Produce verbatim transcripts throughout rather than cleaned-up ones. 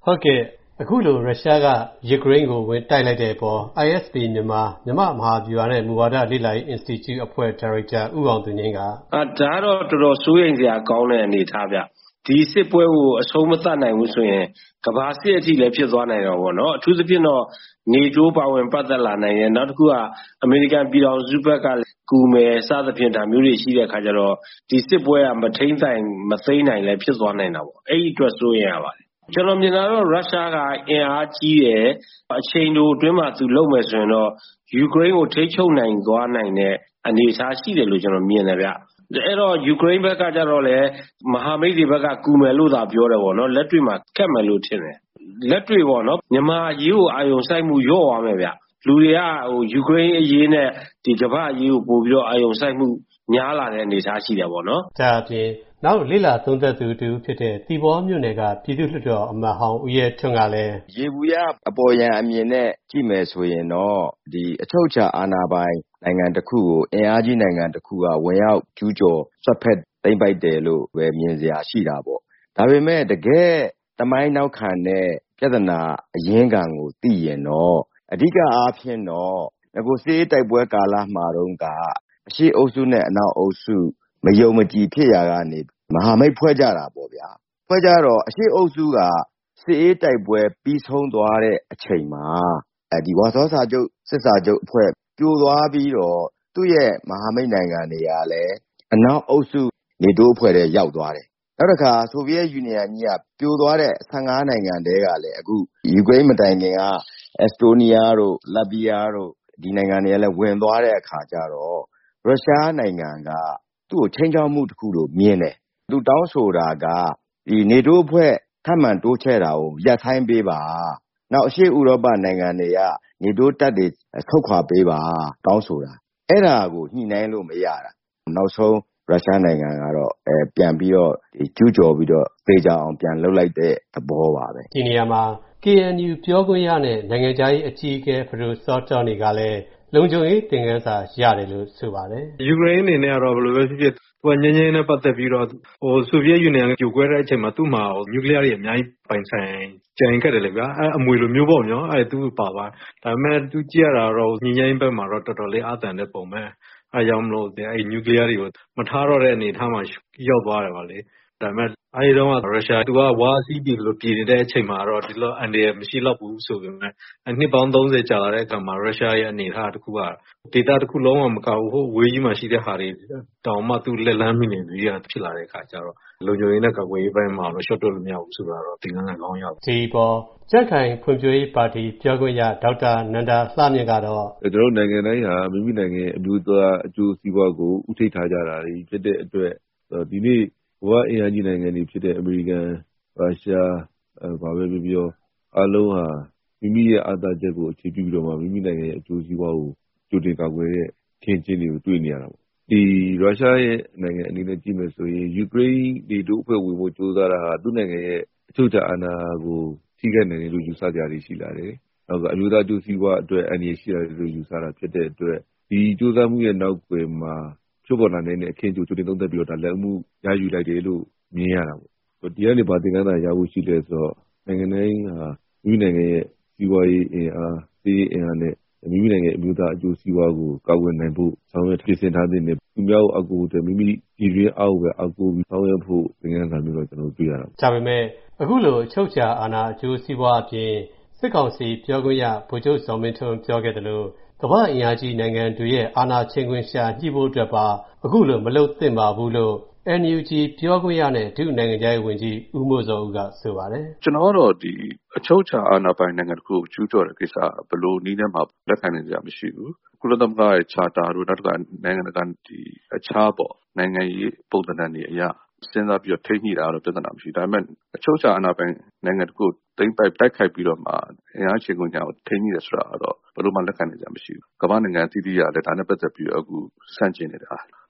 ဟုတ်ကဲ့အခုလိုရုရှားကယူကရိန်းကိုဝင်တိုက်လိုက်တဲ့အပေါ် I S P မြန်မာမြန်မာမဟာဗျူဟာနဲ့မူဝါဒလေ့လာရေး Institute အဖွဲ့ဒါရိုက်တာဦးအောင်သူငြိမ်းကအာဒါတော့တော်တော်စိုးရိမ်စရာကောင်းတဲ့အနေအထားဗျဒီစစ်ပွဲကိုအဆုံးမသတ်နိုင်ဘူးဆိုရင်ကမ္ဘာစစ်အထိလည်းဖြစ်သွားနိုင်တော့ဗောနော်အထူးသဖြင့်တော့နေတိုးပါဝင်ပတ်သက်လာနိုင်ရဲ့နောက်တစ်ခုကအမေရိကန်ပြည်တော်စုဘက်ကကူမယ်စသဖြင့်ဒါမျိုးတွေရှိတဲ့အခါကျတော့ဒီစစ်ပွဲကမထိန်ဆိုင်မသိမ်းနိုင်လည်းဖြစ်သွားနိုင်တာဗောအဲ့ဒီအတွက်စိုးရိမ်ရပါတယ်ကျွန်တော်မြင်တာတော့ရုရှားကအင်အားကြီးတယ်အချိန်တိုအတွင်းမှာသူလုပ်မယ်ဆိုရင်တော့ယူကရိန်းကိုထိန်းချုပ်နိုင်သွားနိုင်တဲ့အနေအထားရှိတယ်လို့ကျွန်တော်မြင်တယ်ဗျအဲ့တော့ယူကရိန်းဘက်ကကြတော့လေမဟာမိတ်တွေဘက်ကကူမယ်လို့သာပြောတယ်ဗောနော်လက်တွေ့မှာကက်မယ်လို့ထင်တယ်လက်တွေ့ဗောနော်မြန်မာအရေးကိုအာရုံစိုက်မှုရော့သွားမယ်ဗျလူတွေကဟိုယူကရိန်းအရေးနဲ့ဒီကမ္ဘာအရေးကိုပို့ပြီးတော့အာရုံစိုက်မှုများလာတဲ့အနေအထားရှိတယ်ဗောနော်ဒါအပြင်နောက်လိလာသုံးသက်သူတူဖြစ်တဲ့တီဘောမြို့နယ်ကပြည်သူ့လွှတ်တော်အမတ်ဟောင်းဦးရဲထွန်းကလည်းရေဘူးရအပေါ်ယံအမြင်နဲ့ကြည့်မယ်ဆိုရင်တော့ဒီအချုပ်အခြာအာဏာပိုင်နိုင်ငံတစ်ခုကိုအင်အားကြီးနိုင်ငံတစ်ခုကဝင်ရောက်ကျူးကျော်ဆွတ်ဖက်သိမ်းပိုက်တယ်လို့ပဲမြင်စရာရှိတာပေါ့ဒါပေမဲ့တကယ်တမိုင်းနောက်ခံတဲ့ပြဿနာအရင်းခံကိုသိရင်တော့အဓိကအားဖြင့်တော့ငကိုစေးတိုက်ပွဲကာလမှာတော့ကအရှိအုပ်စုနဲ့အနောက်အုပ်စုမယုံမကြည်ဖြစ်ရာကနေမဟာမိတ်ဖွဲ့ကြတာပေါ့ဗျာဖွဲ့ကြတော့အရှိအုပ်စုကစစ်အေးတိုက်ပွဲပြီးဆုံးသွားတဲ့အချိန်မှာအဲဒီဝါဆောစာချုပ်စစ်စာချုပ်အဖွဲ့ပြိုသွားပြီးတော့သူ့ရဲ့မဟာမိတ်နိုင်ငံတွေကလည်းအနောက်အုပ်စုနေတိုးအဖွဲ့တွေရောက်သွားတယ်နောက်တစ်ခါဆိုဗီယက်ယူနီယံကြီးကပြိုသွားတဲ့ဆယ်၅နိုင်ငံတည်းကလည်းအခုယူကရိန်းမတိုင်ခင်ကအက်စတိုးနီးယားတို့လတ်ဗီးယားတို့ဒီနိုင်ငံတွေကလည်းဝင်သွားတဲ့အခါကျတော့ရုရှားနိုင်ငံကသူ့ကိုချိန်ချောက်မှုတစ်ခုလို့မြင်တယ်သူတောင်းဆိုတာကဒီနေတိုးအဖွဲ့ထပ်မံတိုးချဲ့တာကိုရပ်ဆိုင်းပေးပါနောက်အရှေ့ဥရောပနိုင်ငံတွေကနေတိုးတပ်တွေဆုတ်ခွာပေးပါတောင်းဆိုတာအဲ့ဒါကိုညှိနှိုင်းလို့မရတာနောက်ဆုံးရုရှားနိုင်ငံကတော့အဲပြန်ပြီးတော့ဒီကျူးကျော်ပြီးတော့သေချာအောင်ပြန်လှုပ်လိုက်တဲ့သဘောပါပဲဒီနေရာမှာ K N U ပြောခွင့်ရနဲ့နိုင်ငံခြားရေးအကြီးအကဲဖဒိုစောတောနီကလည်းလုံခြုံရေးသင်ခန်းစာရတယ်လို့ဆိုပါတယ်ယူကရိန်းအနေနဲ့ကတော့ဘယ်လိုပဲဖြစ်ဖြစ်သူကငြင်းငြင်းနဲ့ပတ်သက်ပြီးတော့ဟိုဆိုဗီယက်ယူနီယံပြိုကွဲတဲ့အချိန်မှာသူ့မှာနျူကလ িয়ার တွေအများကြီးပိုင်ဆိုင်ကြံခဲ့တယ်လေဗျာအဲအမွေလိုမျိုးပေါ့နော်အဲသူပါသွားဒါပေမဲ့သူကြည့်ရတာတော့ညီငိမ့်ဘက်မှာတော့တော်တော်လေးအာသန်တဲ့ပုံပဲအဲကြောင့်မလို့အဲနျူကလ িয়ার တွေကိုမထားတော့တဲ့အနေအထားမှာရောက်သွားတယ်ပါလေဒါပေမဲ့အဲဒီတော့ရုရှားသူကဝါစီးပြီလို့ပြည်နေတဲ့အချိန်မှာတော့ဒီလိုအန်ဒီရမရှိတော့ဘူးဆိုပေမဲ့နှစ်ပေါင်းသုံးဆယ်ကြာလာတဲ့အခါမှာရုရှားရဲ့အနေအထားတစ်ခုကဒေတာတစ်ခုလုံးဝမကဘူးဟိုဝေးကြီးမှာရှိတဲ့ဟာတွေတောင်မှသူလက်လန်းမိနေပြီရဖြစ်လာတဲ့အခါကျတော့လုံခြုံရေးနဲ့ကာကွယ်ရေးပိုင်းမှာတော့ရှော့တော့လို့မရဘူးဆိုတာတော့ဒီကနေ့ကောင်းရောက်ဒီပေါ်ကြက်ခိုင်ဖွံ့ဖြိုးရေးပါတီပြောခွင့်ရဒေါက်တာနန္ဒာလှမြင့်ကတော့ကျွန်တော်နိုင်ငံတိုင်းဟာမိမိနိုင်ငံရဲ့အမျိုးသားအကျိုးစီးပွားကိုဥထိပ်ထားကြတာဖြစ်တဲ့အတွက်ဒီနေ့ဘဝအင်အားကြီးနိုင်ငံတွေဖြစ်တဲ့အမေရိကန်ရုရှားဘာပဲပြောပြောအားလုံးဟာမိမိရဲ့အာဏာချက်ကိုအခြေပြုပြီးတော့မှမိမိနိုင်ငံရဲ့အကျိုးစီးပွားကိုကြိုတင်ကာကွယ်တဲ့ခင်းကျင်းတွေကိုတွေ့နေရတာပေါ့ဒီရုရှားရဲ့နိုင်ငံအနေနဲ့ကြည့်မယ်ဆိုရင်ယူကရိန်းနေတိုးအဖွဲ့ဝင်ဖို့ကြိုးစားတာဟာသူ့နိုင်ငံရဲ့အချုပ်အခြာအာဏာကိုထိခိုက်နိုင်တယ်လို့ယူဆကြရရှိလာတယ်။နောက်ကအမျိုးသားအကျိုးစီးပွားအတွက်အန္တရာယ်ရှိတယ်လို့ယူဆတာဖြစ်တဲ့အတွက်ဒီကြိုးစားမှုရဲ့နောက်ွယ်မှာဖြစ်ပေါ်လာတဲ့အခင်းကျိုးကြိုတင်သုံးသပ်ပြီးတော့ဒါလက်မှုရယူလိုက်တယ်လို့မြင်ရတာပေါ့ဒီကနေပါသင်ခန်းစာရဖို့ရှိလဲဆိုတော့နိုင်ငံတိုင်းဟာမိမိနိုင်ငံရဲ့စီးပွားရေးအင်အားစီးရေးအင်အားနဲ့မိမိနိုင်ငံအမျိုးသားအကျိုးစီးပွားကိုကာကွယ်နိုင်ဖို့ဆောင်ရွက်ပြင်ဆင်ထားတဲ့သူများကိုအကူအညီမိမိပြည်တွင်းအောက်ပဲအကူပြီးဆောင်ရွက်ဖို့သင်ခန်းစာမျိုးတော့ကျွန်တော်တွေ့ရတာဒါပေမဲ့အခုလိုအချုပ်အခြာအာဏာအကျိုးစီးပွားအပြင်စစ်ကောင်စီပြောခွင့်ရဗိုလ်ချုပ်ဇော်မင်းထွန်းပြောခဲ့တယ်လို့ကမ္ဘာအင်အားကြီးနိုင်ငံတွေရဲ့အာဏာချိန်ခွင်ရှာညှိဖို့အတွက်ပါအခုလိုမလုပ်သင့်ပါဘူးလို့N U G ပြောခွင့်ရနဲ့ဒုနိုင်ငံခြားရေးဝန်ကြီးဦးမိုးစောဦးကဆိုပါတယ်ကျွန်တော်တို့ဒီအချုပ်အခြာအာဏာပိုင်နိုင်ငံတစ်ခုကိုကျူးကျော်တဲ့ကိစ္စဘယ်လိုနည်းနဲ့မှလက်ခံနိုင်ကြမရှိဘူးကုလသမဂ္ဂရဲ့ charter တို့နောက်တစ်ခါနိုင်ငံတကာဒီအခြားပေါ့နိုင်ငံရေးပုံသဏ္ဍာန်တွေအရစဉ်းစားပြီးတော့ထိန်းညှိတာတော့ပြဿနာမရှိဘူးဒါပေမဲ့အချုပ်အခြာအာဏာပိုင်နိုင်ငံတစ်ခုသိမ်းပိုက်တိုက်ခိုက်ပြီးတော့မှအင်အားချိန်ခွင်ညာကိုထိန်းညှိရဆိုတာတော့ဘယ်လိုမှလက်ခံနိုင်ကြမရှိဘူးကမ္ဘာနိုင်ငံအသီးသီးကလည်းဒါနဲ့ပတ်သက်ပြီးတော့အခုဆန့်ကျင်နေတာ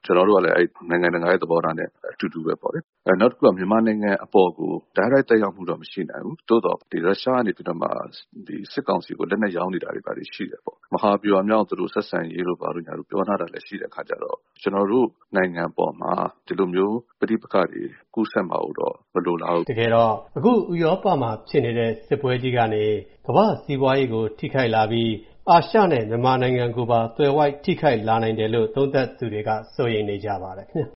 ကျွန်တော်တို့ကလည်းအဲ့နိုင်ငံတကာရဲ့သဘောထားနဲ့အတူတူပဲပေါ့လေအဲနောက်တစ်ခုကမြန်မာနိုင်ငံအပေါ်ကို direct သက်ရောက်မှုတော့မရှိနိုင်ဘူးတိုးတော့ဒီရုရှားကနေပြီးတော့မှဒီစစ်ကောင်စီကိုလက်နက်ရောင်းနေတာတွေပါရှိတယ်ပေါ့မဟာဗျူဟာမြောက်သူတို့ဆက်ဆံရေးလို့ပါလို့ညာတို့ပြောထားတာလည်းရှိတဲ့အခါကျတော့ကျွန်တော်တို့နိုင်ငံပေါ်မှာဒီလိုမျိုးပဋိပက္ခတွေကူးစက်မှာတော့မလိုလားဘူးတကယ်တော့အခုဥရောပမှာဖြစ်နေတဲ့စစ်ပွဲကြီးကနေကမ္ဘာစီးပွားရေးကိုထိခိုက်လာပြီးအာရှနဲ့မြန်မာနိုင်ငံကိုပါသွယ်ဝိုက်ထိခိုက်လာနိုင်တယ်လို့သုံးသပ်သူတွေကစိုးရိမ်နေကြပါတယ်ခင်ဗျ